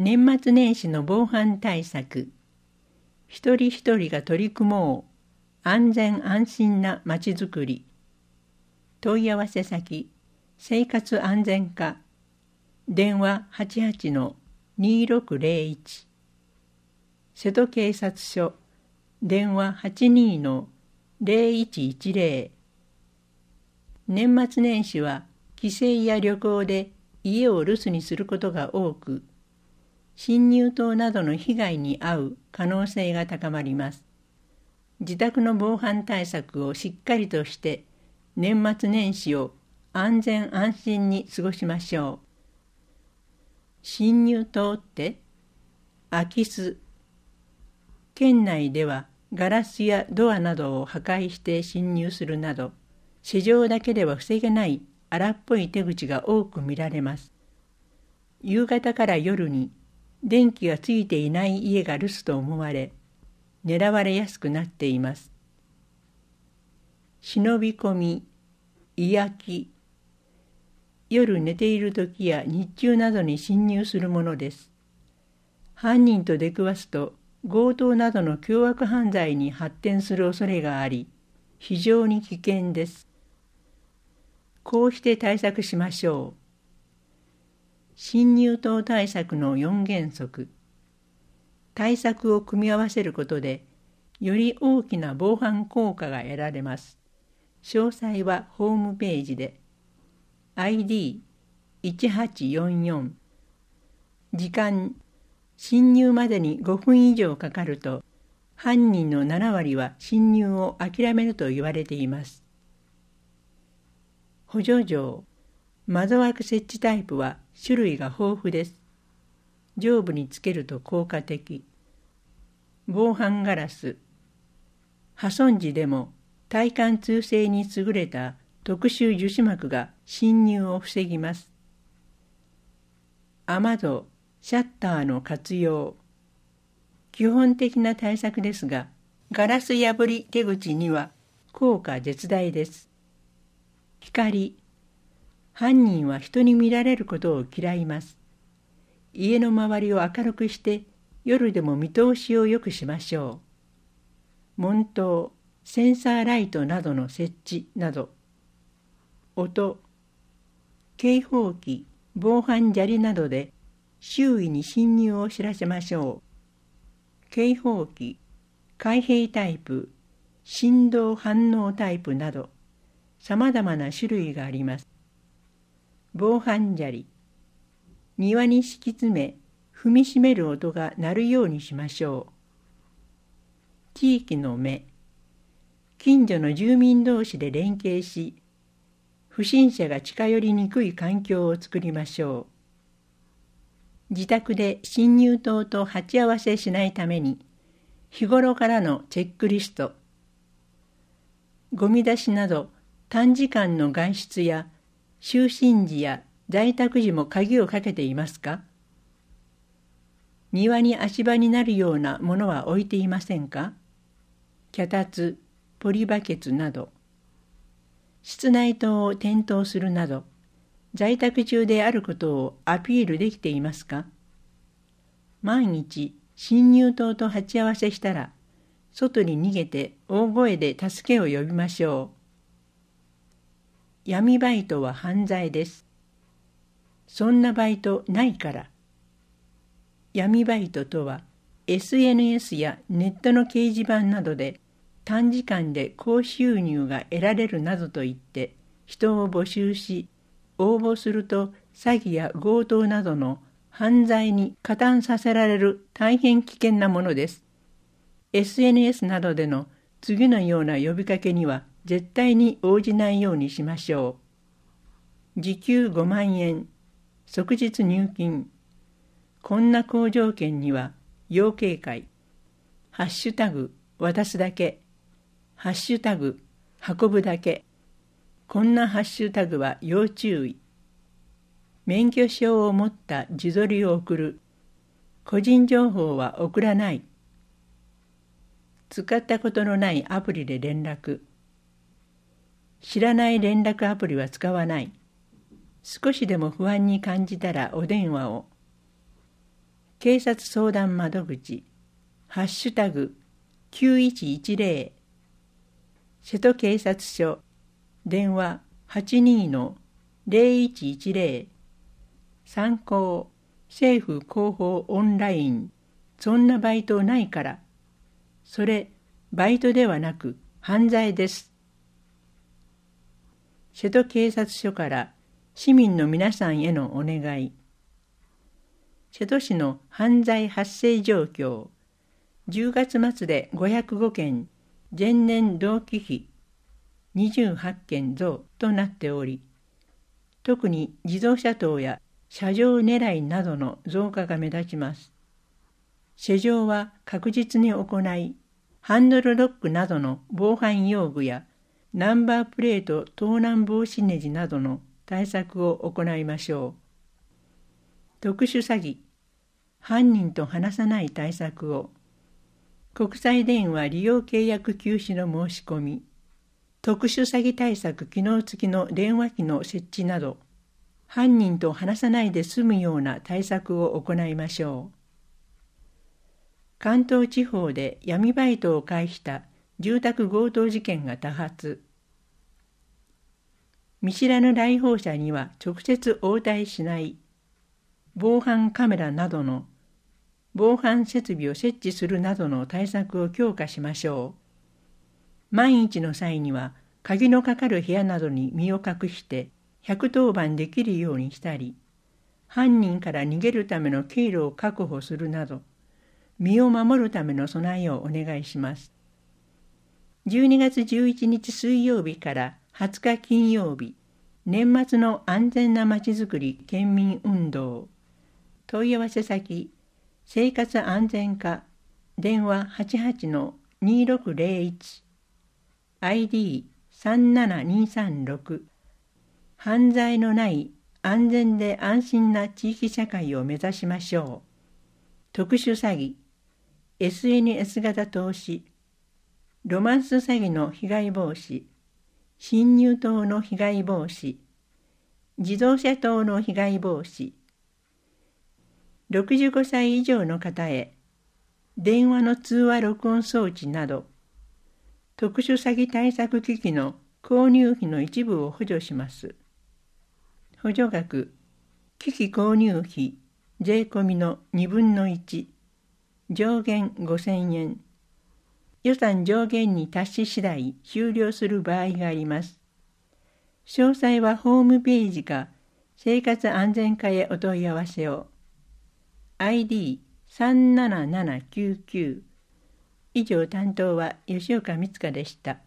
年末年始の防犯対策。一人一人が取り組もう。安全安心なまちづくり。問い合わせ先、生活安全課。電話88-2601。瀬戸警察署。電話82-0110。年末年始は帰省や旅行で家を留守にすることが多く、侵入等などの被害に遭う可能性が高まります。自宅の防犯対策をしっかりとして年末年始を安全安心に過ごしましょう。侵入等って空き巣。県内ではガラスやドアなどを破壊して侵入するなど、市場だけでは防げない荒っぽい手口が多く見られます。夕方から夜に電気がついていない家が留守と思われ、狙われやすくなっています。忍び込み、居空き。夜寝ている時や日中などに侵入するものです。犯人と出くわすと、強盗などの凶悪犯罪に発展する恐れがあり、非常に危険です。こうして対策しましょう。侵入等対策の4原則。対策を組み合わせることで、より大きな防犯効果が得られます。詳細はホームページで。ID1844。時間、侵入までに5分以上かかると、犯人の7割は侵入を諦めると言われています。補助錠。窓枠設置タイプは種類が豊富です。上部につけると効果的。防犯ガラス。破損時でも耐貫通性に優れた特殊樹脂膜が侵入を防ぎます。雨戸、シャッターの活用。基本的な対策ですが、ガラス破り手口には効果絶大です。光。犯人は人に見られることを嫌います。家の周りを明るくして夜でも見通しを良くしましょう。門灯、センサーライトなどの設置など。音、警報器、防犯砂利などで周囲に侵入を知らせましょう。警報器、開閉タイプ、振動反応タイプなど、さまざまな種類があります。防犯砂利。庭に敷き詰め、踏みしめる音が鳴るようにしましょう。地域の目。近所の住民同士で連携し、不審者が近寄りにくい環境を作りましょう。自宅で侵入等と鉢合わせしないために、日頃からのチェックリスト。ゴミ出しなど短時間の外出や就寝時や在宅時も鍵をかけていますか？庭に足場になるようなものは置いていませんか？脚立、ポリバケツなど。室内灯を点灯するなど、在宅中であることをアピールできていますか？万一、侵入灯と鉢合わせしたら、外に逃げて大声で助けを呼びましょう。闇バイトは犯罪です。そんなバイトないから。闇バイトとは SNS やネットの掲示板などで短時間で高収入が得られるなどと言って人を募集し、応募すると詐欺や強盗などの犯罪に加担させられる大変危険なものです。SNS などでの次のような呼びかけには絶対に応じないようにしましょう。時給5万円、即日入金。こんな好条件には要警戒。ハッシュタグ渡すだけ。ハッシュタグ運ぶだけ。こんなハッシュタグは要注意。免許証を持った自撮りを送る。個人情報は送らない。使ったことのないアプリで連絡。知らない連絡アプリは使わない。少しでも不安に感じたらお電話を。 警察相談窓口ハッシュタグ9110瀬戸警察署電話82-0110参考政府広報オンラインそんなバイトないからそれバイトではなく犯罪です。瀬戸警察署から市民の皆さんへのお願い。瀬戸市の犯罪発生状況10月末で505件前年同期比28件増となっており、特に自動車盗や車上狙いなどの増加が目立ちます。施錠は確実に行い、ハンドルロックなどの防犯用具やナンバープレート盗難防止ネジなどの対策を行いましょう。特殊詐欺、犯人と話さない対策を、国際電話利用契約休止の申し込み、特殊詐欺対策機能付きの電話機の設置など、犯人と話さないで済むような対策を行いましょう。関東地方で闇バイトを介した住宅強盗事件が多発。見知らぬ来訪者には直接応対しない防犯カメラなどの防犯設備を設置するなどの対策を強化しましょう。万一の際には鍵のかかる部屋などに身を隠して110番できるようにしたり、犯人から逃げるための経路を確保するなど、身を守るための備えをお願いします。12月11日水曜日から20日金曜日、年末の安全なまちづくり県民運動。問い合わせ先、生活安全課、電話 88-2601、ID37236、犯罪のない安全で安心な地域社会を目指しましょう。特殊詐欺、SNS 型投資、ロマンス詐欺の被害防止、侵入盗の被害防止、自動車盗の被害防止、65歳以上の方へ電話の通話録音装置など、特殊詐欺対策機器の購入費の一部を補助します。補助額、機器購入費税込みの2分の1、上限5000円。予算上限に達し次第終了する場合があります。詳細はホームページか生活安全課へお問い合わせを。ID37799。以上担当は吉岡光香でした。